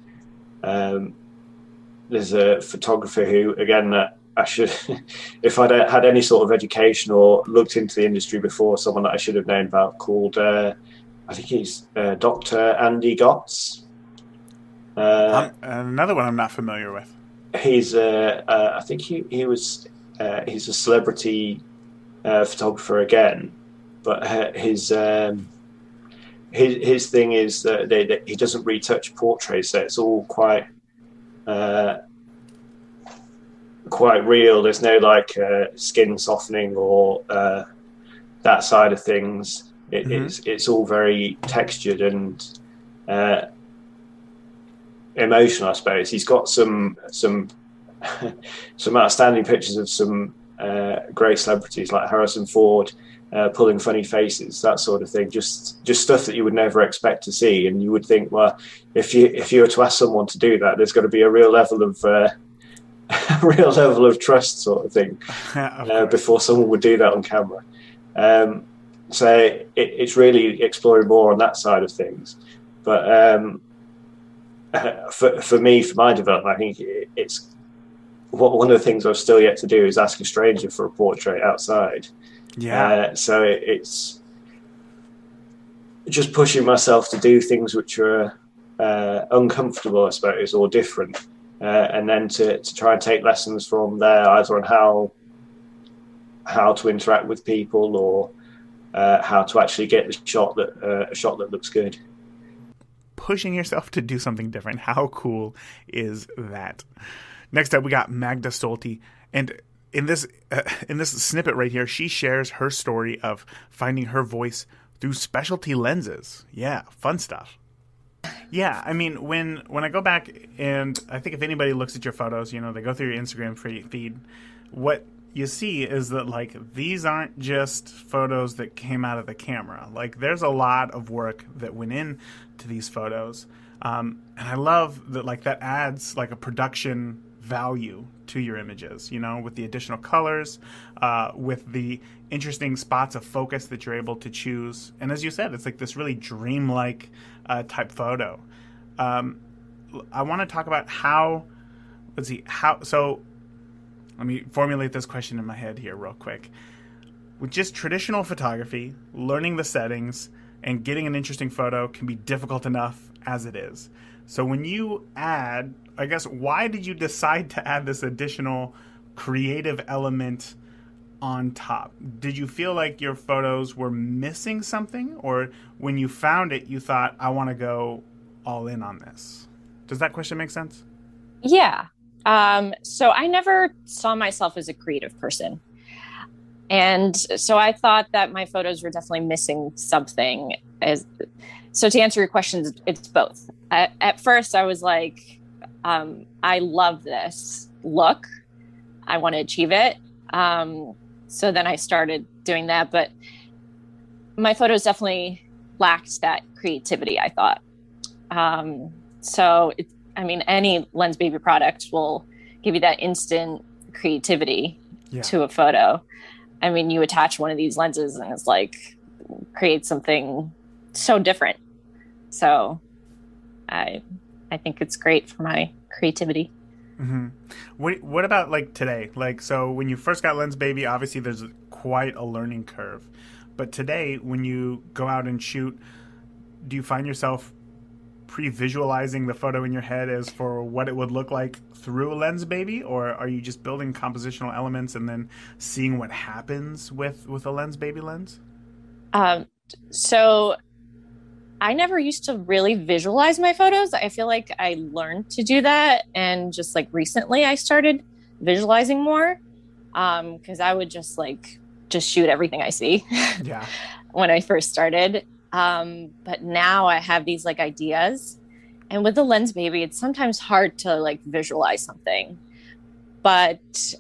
E: There's a photographer who, again, I should, if I'd had any sort of education or looked into the industry before, someone that I should have known about, called, I think he's Dr. Andy Gotts.
A: Another one I'm not familiar with.
E: He's, I think he was, he's a celebrity photographer again, but his thing is that he doesn't retouch portraits, so it's all quite quite real. There's no like skin softening or that side of things. It's all very textured and emotional, I suppose. He's got some outstanding pictures of some great celebrities like Harrison Ford pulling funny faces, that sort of thing. Just stuff that you would never expect to see, and you would think, well, if you were to ask someone to do that, there's got to be a real level of trust, sort of thing, before someone would do that on camera. So it's really exploring more on that side of things. But for me, for my development, I think it's one of the things I've still yet to do is ask a stranger for a portrait outside.
A: Yeah.
E: So it's just pushing myself to do things which are uncomfortable, I suppose, or different, and then to try and take lessons from there, either on how to interact with people or how to actually get the shot that looks good.
A: Pushing yourself to do something different. How cool is that? Next up, we got Magda Stolte, and in this snippet right here, she shares her story of finding her voice through specialty lenses. Yeah, fun stuff. Yeah, I mean, when I go back, and I think if anybody looks at your photos, they go through your Instagram feed, what you see is that, like, these aren't just photos that came out of the camera. Like, there's a lot of work that went into these photos. And I love that, like, that adds, like, a production value to your images, with the additional colors, with the interesting spots of focus that you're able to choose. And as you said, it's like this really dreamlike type photo. I want to talk about so let me formulate this question in my head here real quick. With just traditional photography, learning the settings and getting an interesting photo can be difficult enough as it is. So when you add, I guess, why did you decide to add this additional creative element on top? Did you feel like your photos were missing something? Or when you found it, you thought, I want to go all in on this? Does that question make sense?
F: Yeah. So I never saw myself as a creative person. And so I thought that my photos were definitely missing something. So to answer your question, it's both. At first, I was like, I love this look. I want to achieve it. So then I started doing that. But my photos definitely lacked that creativity, I thought. So any Lensbaby product will give you that instant creativity to a photo. I mean, you attach one of these lenses and it's like create something so different. So I think it's great for my creativity.
A: Mm-hmm. What about like today? Like, so when you first got Lensbaby, obviously there's quite a learning curve. But today, when you go out and shoot, do you find yourself pre-visualizing the photo in your head as for what it would look like through a Lensbaby, or are you just building compositional elements and then seeing what happens with a Lensbaby lens?
F: So I never used to really visualize my photos. I feel like I learned to do that, and just like recently I started visualizing more, because I would just shoot everything I see.
A: Yeah.
F: When I first started. But now I have these like ideas, and with the Lensbaby, it's sometimes hard to like visualize something, but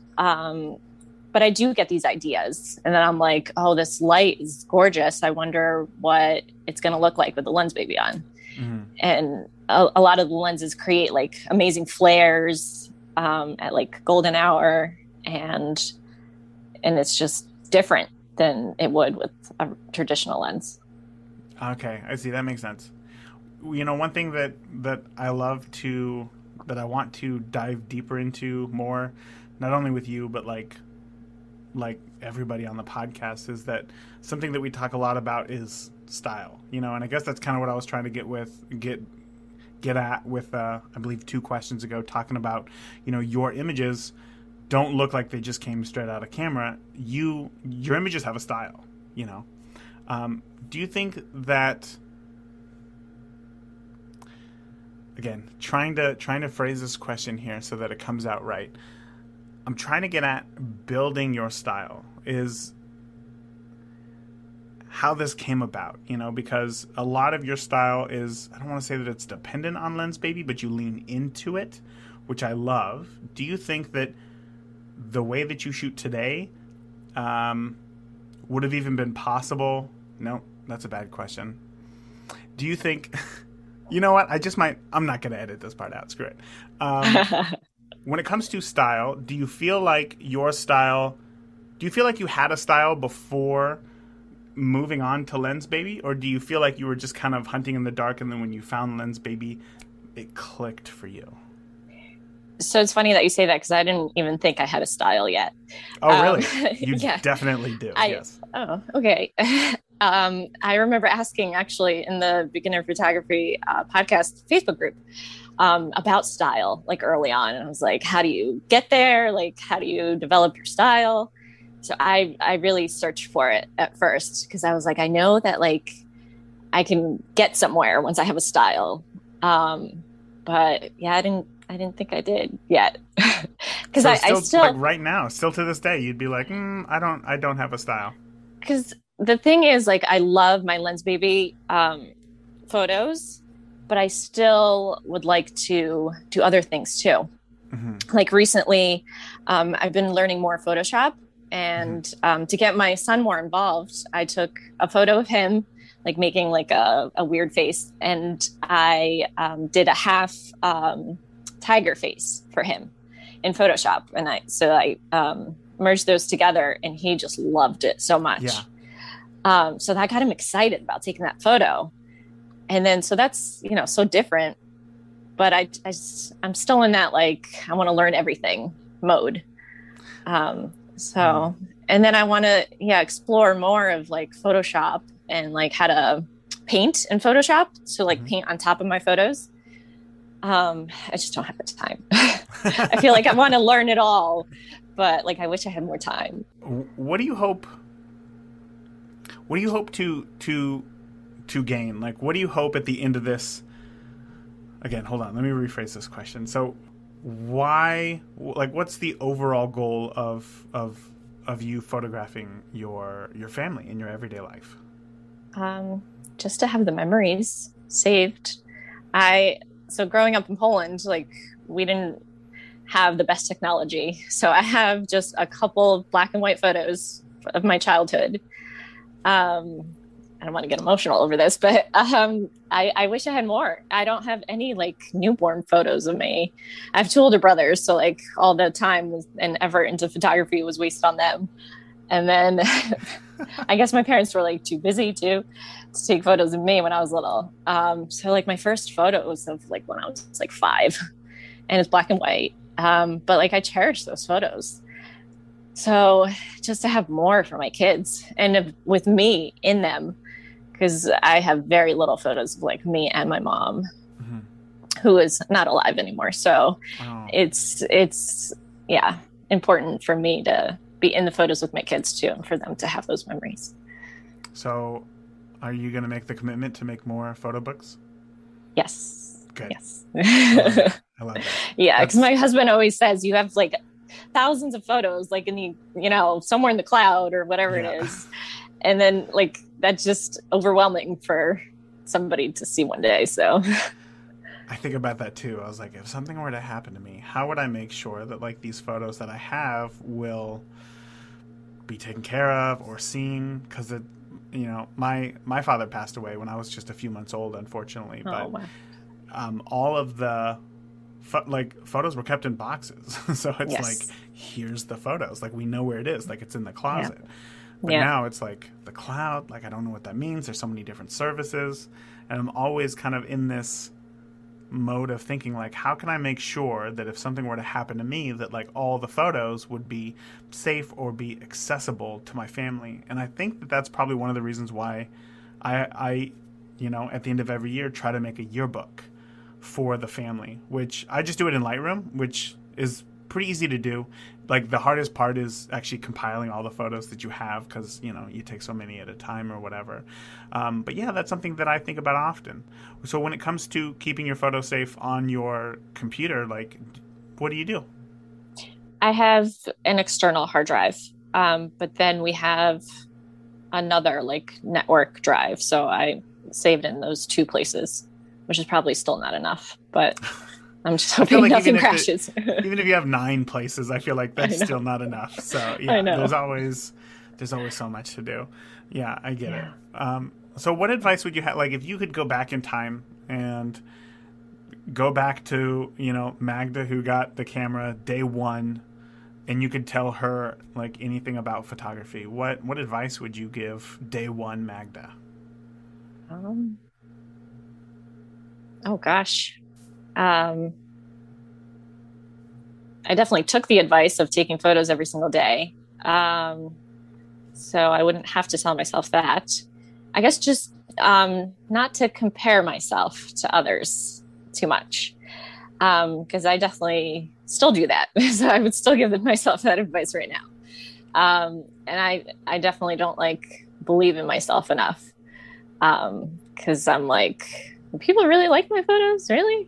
F: I do get these ideas, and then I'm like, oh, this light is gorgeous. I wonder what it's going to look like with the Lensbaby on. Mm-hmm. And a lot of the lenses create like amazing flares, at like golden hour, and it's just different than it would with a traditional lens.
A: Okay, I see. That makes sense. One thing that I want to dive deeper into more, not only with you, but like everybody on the podcast, is that something that we talk a lot about is style, and I guess that's kind of what I was trying to get at with, I believe 2 questions ago, talking about, your images don't look like they just came straight out of camera. Your images have a style, do you think that, again, trying to phrase this question here so that it comes out right, I'm trying to get at building your style is how this came about, because a lot of your style is, I don't want to say that it's dependent on Lensbaby, but you lean into it, which I love. Do you think that the way that you shoot today would have even been possible? No, that's a bad question. Do you think, you know what? I'm not going to edit this part out. Screw it. When it comes to style, do you feel like you had a style before moving on to Lensbaby, or do you feel like you were just kind of hunting in the dark and then when you found Lensbaby, it clicked for you? So
F: it's funny that you say that because I didn't even think I had a style yet.
A: Oh, really? You definitely do. Yes.
F: Oh, okay. I remember asking actually in the Beginner Photography podcast Facebook group about style, like early on. And I was like, how do you get there? Like, how do you develop your style? So I really searched for it at first because I was like, I know that like I can get somewhere once I have a style. But yeah, I didn't think I did yet. Because I still
A: like right now, still to this day, you'd be like, I don't have a style.
F: Because the thing is, like, I love my Lensbaby photos, but I still would like to do other things too. Mm-hmm. Like recently, I've been learning more Photoshop, and to get my son more involved, I took a photo of him, like making like a weird face, and I did a half tiger face for him in Photoshop, and I merged those together, and he just loved it so much. Yeah. So that got him excited about taking that photo. And then, so that's, so different, but I'm still in that, like, I want to learn everything mode. And then I want to, explore more of like Photoshop and like how to paint in Photoshop. So like paint on top of my photos. I just don't have the time. I feel like I want to learn it all, but like, I wish I had more time.
A: What do you hope to gain? Like, what do you hope at the end of this? Again, hold on. Let me rephrase this question. So what's the overall goal of you photographing your family in your everyday life?
F: Just to have the memories saved. So growing up in Poland, like, we didn't have the best technology. So I have just a couple of black and white photos of my childhood. I don't want to get emotional over this, but I wish I had more. I don't have any like newborn photos of me. I have two older brothers, so like all the time and effort into photography was wasted on them. And then I guess my parents were like too busy to take photos of me when I was little. So like my first photos of like when I was like 5, and it's black and white. But like I cherish those photos. So just to have more for my kids and with me in them, because I have very little photos of like me and my mom, who is not alive anymore. So it's important for me to be in the photos with my kids too, and for them to have those memories.
A: So are you going to make the commitment to make more photo books?
F: Yes.
A: Good.
F: Yes.
A: I love that.
F: Yeah. Because my husband always says you have like thousands of photos, like in the, somewhere in the cloud or whatever it is. And then like, that's just overwhelming for somebody to see one day. So
A: I think about that too. I was like, if something were to happen to me, how would I make sure that like these photos that I have will be taken care of or seen? Because my father passed away when I was just a few months old, unfortunately. But all of the photos were kept in boxes. So it's like, here's the photos. Like, we know where it is. Like, it's in the closet. Yeah. But now it's like the cloud. Like, I don't know what that means. There's so many different services. And I'm always kind of in this mode of thinking, like, how can I make sure that if something were to happen to me, that like all the photos would be safe or be accessible to my family? And I think that that's probably one of the reasons why I at the end of every year, try to make a yearbook for the family, which I just do it in Lightroom, which is pretty easy to do. Like, the hardest part is actually compiling all the photos that you have, because you take so many at a time or whatever. But yeah, that's something that I think about often. So when it comes to keeping your photos safe on your computer, like, what do you do?
F: I have an external hard drive, but then we have another like network drive. So I saved in those two places, which is probably still not enough, but I'm just hoping like nothing crashes.
A: Even if you have 9 places, I feel like that's still not enough. So yeah, there's always so much to do. Yeah, I get it. So what advice would you have? Like if you could go back in time and go back to, Magda who got the camera day one, and you could tell her like anything about photography, what advice would you give day one Magda?
F: Oh gosh. I definitely took the advice of taking photos every single day. So I wouldn't have to tell myself that. I guess just not to compare myself to others too much. Because I definitely still do that. So I would still give myself that advice right now. And I definitely don't believe in myself enough. Because I'm like, people really like my photos, really?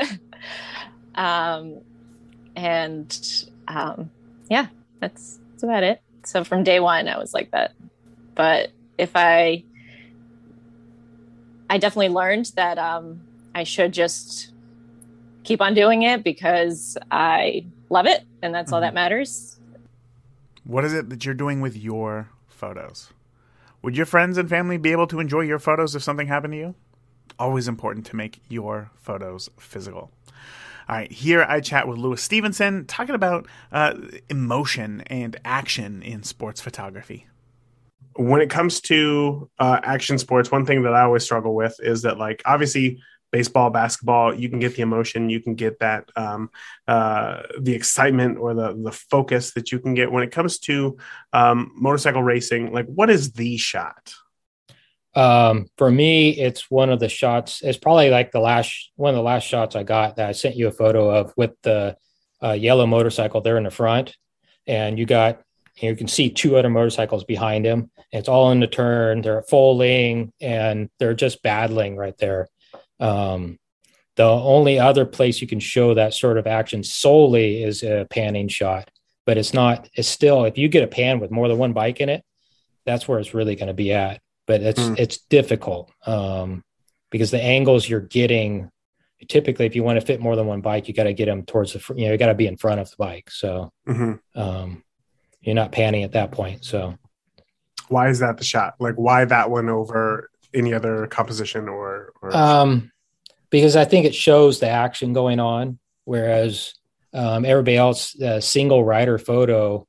F: Yeah, that's about it. So from day one, I was like that. But I definitely learned that I should just keep on doing it because I love it, and that's all that matters.
A: What is it that you're doing with your photos? Would your friends and family be able to enjoy your photos if something happened to you? Always important to make your photos physical. All right, here I chat with Louis Stevenson, talking about emotion and action in sports photography. When it comes to action sports, one thing that I always struggle with is that, obviously, baseball, basketball, you can get the emotion, you can get that the excitement or the focus that you can get. When it comes to motorcycle racing, what is the shot?
G: For me, it's one of the shots. It's probably one of the last shots I got that I sent you a photo of with the yellow motorcycle there in the front, and you can see 2 other motorcycles behind him. It's all in the turn. They're folding and they're just battling right there. The only other place you can show that sort of action solely is a panning shot, but it's still, if you get a pan with more than one bike in it, that's where it's really going to be at. But it's difficult because the angles you're getting, typically, if you want to fit more than one bike, you got to get them towards you got to be in front of the bike. So you're not panning at that point. So
A: why is that the shot? Why that one over any other composition or
G: because I think it shows the action going on, whereas everybody else, single rider photo,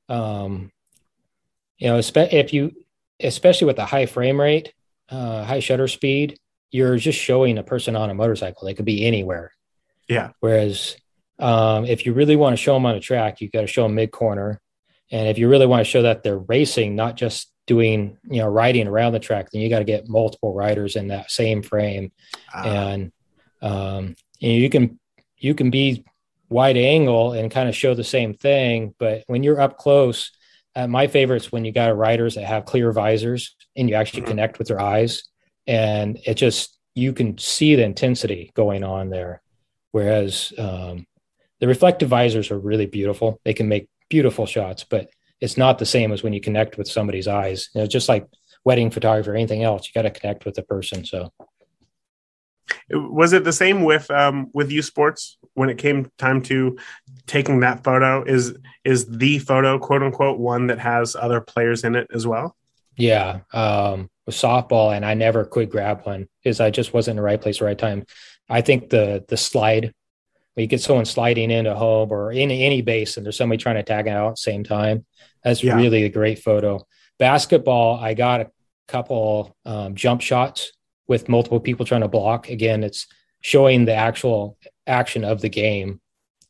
G: especially with the high frame rate, high shutter speed, you're just showing a person on a motorcycle. They could be anywhere.
A: Yeah.
G: Whereas if you really want to show them on a track, you got to show them mid corner. And if you really want to show that they're racing, not just doing, riding around the track, then you got to get multiple riders in that same frame. And you can be wide angle and kind of show the same thing. But when you're up close, my favorite's when you got riders that have clear visors and you actually connect with their eyes, and you can see the intensity going on there. Whereas the reflective visors are really beautiful. They can make beautiful shots, but it's not the same as when you connect with somebody's eyes. Just like wedding photography or anything else, you got to connect with the person. So
A: was it the same with U Sports when it came time to taking that photo? Is the photo, quote unquote, one that has other players in it as well?
G: Yeah. With softball, and I never could grab one because I just wasn't in the right place at the right time. I think the slide, you get someone sliding into home or in any base and there's somebody trying to tag it out at the same time. That's really a great photo. Basketball, I got a couple jump shots with multiple people trying to block. Again, it's showing the actual action of the game.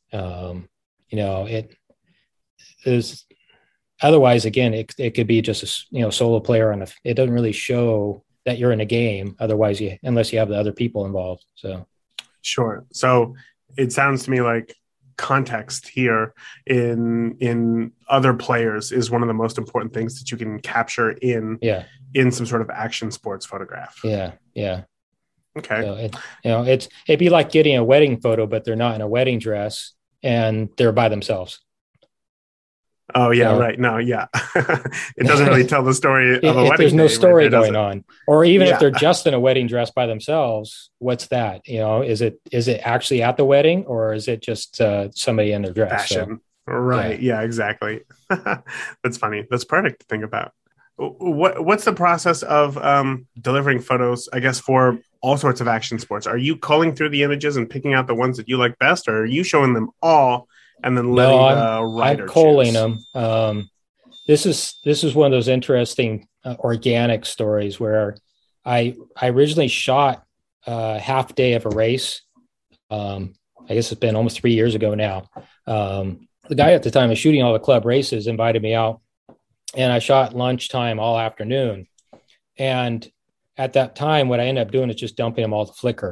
G: It is otherwise, again, it could be just a solo player it doesn't really show that you're in a game. Otherwise, unless you have the other people involved. So
A: sure. So it sounds to me like context here in other players is one of the most important things that you can capture in some sort of action sports photograph.
G: Yeah.
A: Okay.
G: So it'd be like getting a wedding photo, but they're not in a wedding dress and they're by themselves.
A: Oh yeah, right. No, yeah. It doesn't really tell the story of a wedding.
G: There's no story
A: right?
G: going on. Or even if they're just in a wedding dress by themselves, what's that? Is it actually at the wedding, or is it just somebody in their dress?
A: Fashion. So, right. Yeah, exactly. That's funny. That's perfect to think about. What's the process of delivering photos, I guess, for all sorts of action sports? Are you culling through the images and picking out the ones that you like best, or are you showing them all and then letting the writer
G: I'm culling them. This is one of those interesting organic stories where I originally shot half day of a race. I guess it's been almost 3 years ago now. The guy at the time was shooting all the club races, invited me out, and I shot lunchtime all afternoon. And at that time, what I ended up doing is just dumping them all to Flickr.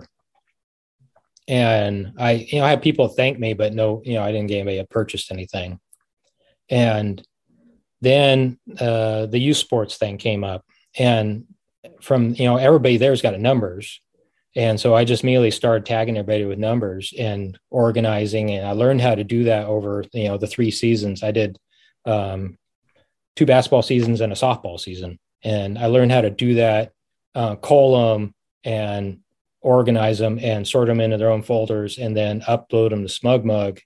G: And I had people thank me, but no, I didn't get anybody that purchased anything. And then the youth sports thing came up, and from, everybody there's got numbers. And so I just immediately started tagging everybody with numbers and organizing. And I learned how to do that over, the 3 seasons. I did 2 basketball seasons and a softball season. And I learned how to do that, cull them and organize them and sort them into their own folders and then upload them to SmugMug.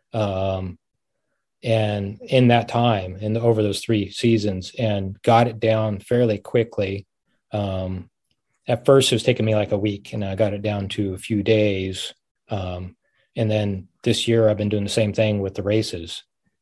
G: And in that time and over those 3 seasons, and got it down fairly quickly. At first it was taking me like a week, and I got it down to a few days. And then this year I've been doing the same thing with the races,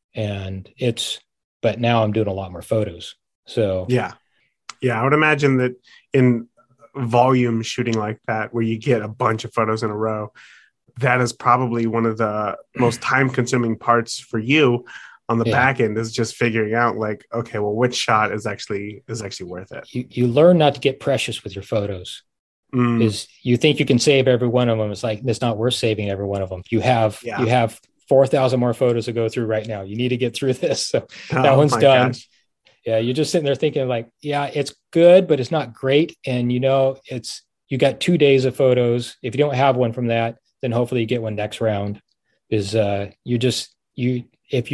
G: but now I'm doing a lot more photos. So yeah,
A: I would imagine that in volume shooting like that, where you get a bunch of photos in a row, that is probably one of the most time consuming parts for you on the back end, is just figuring out like, okay, well, which shot is actually worth it.
G: You learn not to get precious with your photos. Is you think you can save every one of them. It's like, it's not worth saving every one of them. You have 4,000 more photos to go through right now. You need to get through this. So that one's done. Gosh. Yeah. You're just sitting there thinking like, yeah, it's good, but it's not great. And you got 2 days of photos. If you don't have one from that, then hopefully you get one next round. If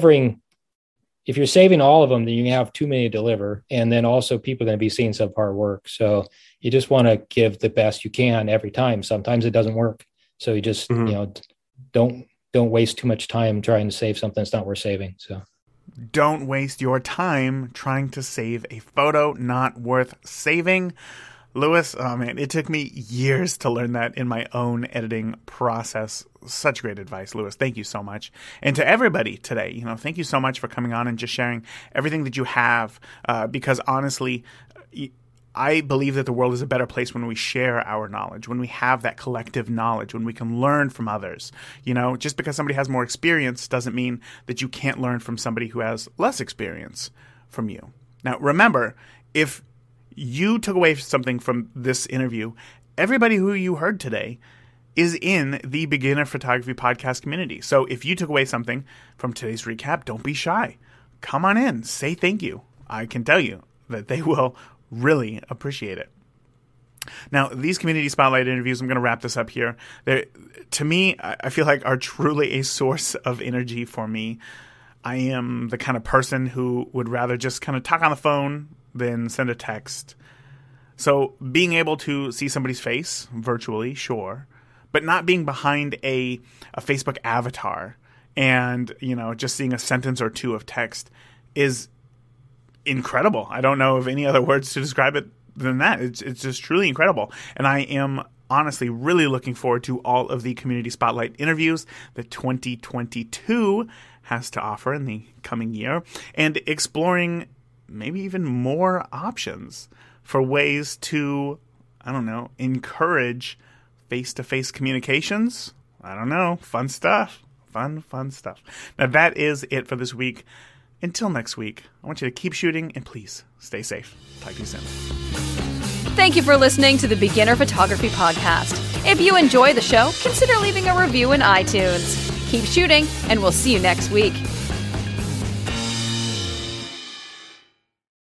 G: you're saving all of them, then you have too many to deliver. And then also people are going to be seeing subpar work. So you just want to give the best you can every time. Sometimes it doesn't work. So you just, don't waste too much time trying to save something that's not worth saving. So
A: don't waste your time trying to save a photo not worth saving. Louis, oh man, it took me years to learn that in my own editing process. Such great advice, Louis. Thank you so much. And to everybody today, thank you so much for coming on and just sharing everything that you have. Because honestly, I believe that the world is a better place when we share our knowledge, when we have that collective knowledge, when we can learn from others. Just because somebody has more experience doesn't mean that you can't learn from somebody who has less experience from you. Now, remember, if you took away something from this interview, everybody who you heard today is in the Beginner Photography Podcast community. So if you took away something from today's recap, don't be shy. Come on in. Say thank you. I can tell you that they will really appreciate it. Now, these community spotlight interviews, I'm going to wrap this up here. To me, I feel like are truly a source of energy for me. I am the kind of person who would rather just kind of talk on the phone than send a text. So being able to see somebody's face virtually, sure, but not being behind a Facebook avatar and, just seeing a sentence or two of text is incredible. I don't know of any other words to describe it than that. It's just truly incredible. And I am honestly really looking forward to all of the Community Spotlight interviews that 2022 has to offer in the coming year, and exploring maybe even more options for ways to, encourage face-to-face communications. I don't know. Fun stuff. Fun stuff. Now, that is it for this week. Until next week, I want you to keep shooting and please stay safe. Talk to you soon.
H: Thank you for listening to the Beginner Photography Podcast. If you enjoy the show, consider leaving a review in iTunes. Keep shooting, and we'll see you next week.